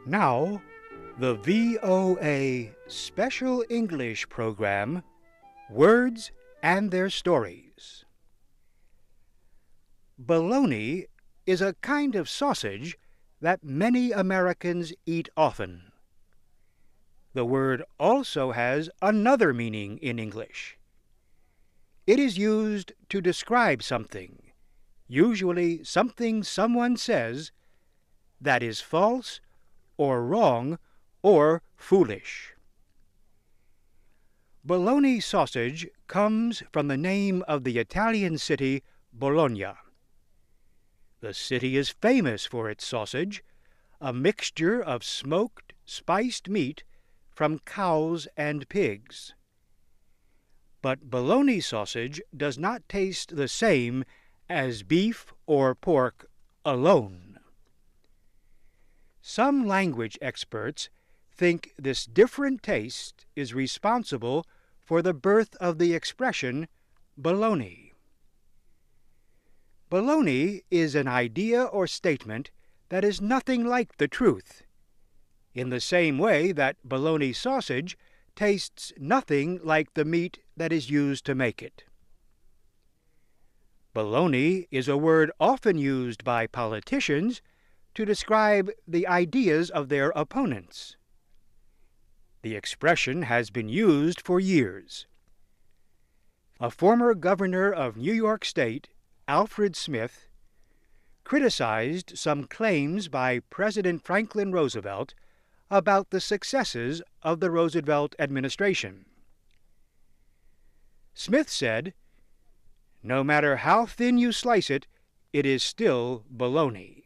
Now, the VOA Special English program, Words and Their Stories. Bologna is a kind of sausage that many Americans eat often. The word also has another meaning in English. It is used to describe something, usually something someone says, that is false or wrong or foolish. Bologna sausage comes from the name of the Italian city Bologna. The city is famous for its sausage, a mixture of smoked, spiced meat from cows and pigs. But bologna sausage does not taste the same as beef or pork alone. Some language experts think this different taste is responsible for the birth of the expression bologna. Bologna is an idea or statement that is nothing like the truth, in the same way that bologna sausage tastes nothing like the meat that is used to make it. Bologna is a word often used by politicians to describe the ideas of their opponents. The expression has been used for years. A former governor of New York State, Alfred Smith, criticized some claims by President Franklin Roosevelt about the successes of the Roosevelt administration. Smith said, "No matter how thin you slice it, it is still bologna."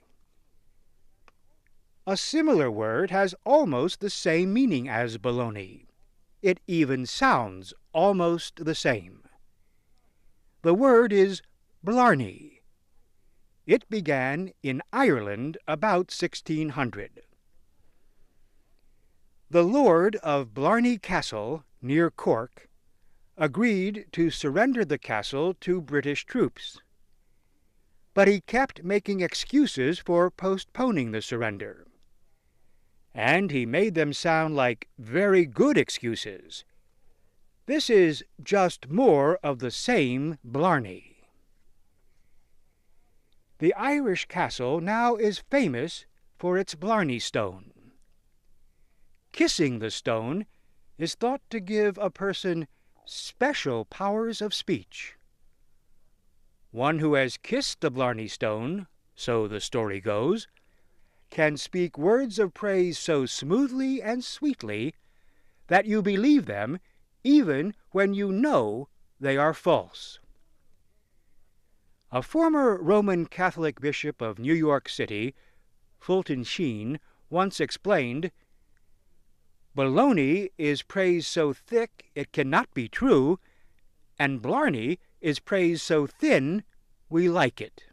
A similar word has almost the same meaning as bologna. It even sounds almost the same. The word is blarney. It began in Ireland about 1600. The Lord of Blarney Castle, near Cork, agreed to surrender the castle to British troops. But he kept making excuses for postponing the surrender. And he made them sound like very good excuses. This is just more of the same blarney. The Irish castle now is famous for its blarney stone. Kissing the stone is thought to give a person special powers of speech. One who has kissed the blarney stone, so the story goes, can speak words of praise so smoothly and sweetly that you believe them even when you know they are false. A former Roman Catholic bishop of New York City, Fulton Sheen, once explained, "Bologna is praised so thick it cannot be true, and blarney is praised so thin we like it."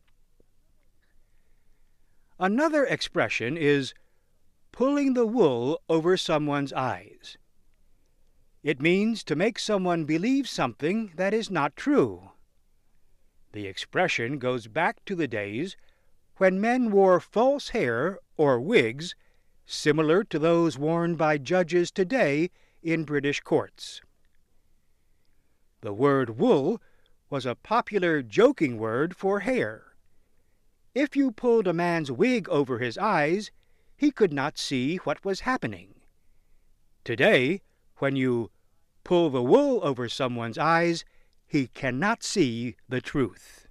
Another expression is pulling the wool over someone's eyes. It means to make someone believe something that is not true. The expression goes back to the days when men wore false hair or wigs similar to those worn by judges today in British courts. The word wool was a popular joking word for hair. If you pulled a man's wig over his eyes, he could not see what was happening. Today, when you pull the wool over someone's eyes, he cannot see the truth.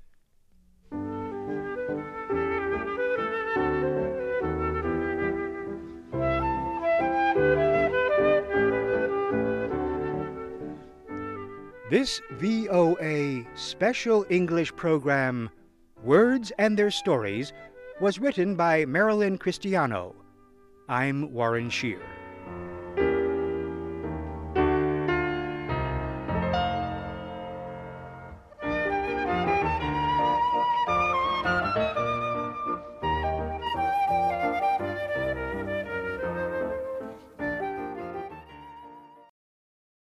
This VOA Special English program, Words and Their Stories, was written by Marilyn Cristiano. I'm Warren Shear.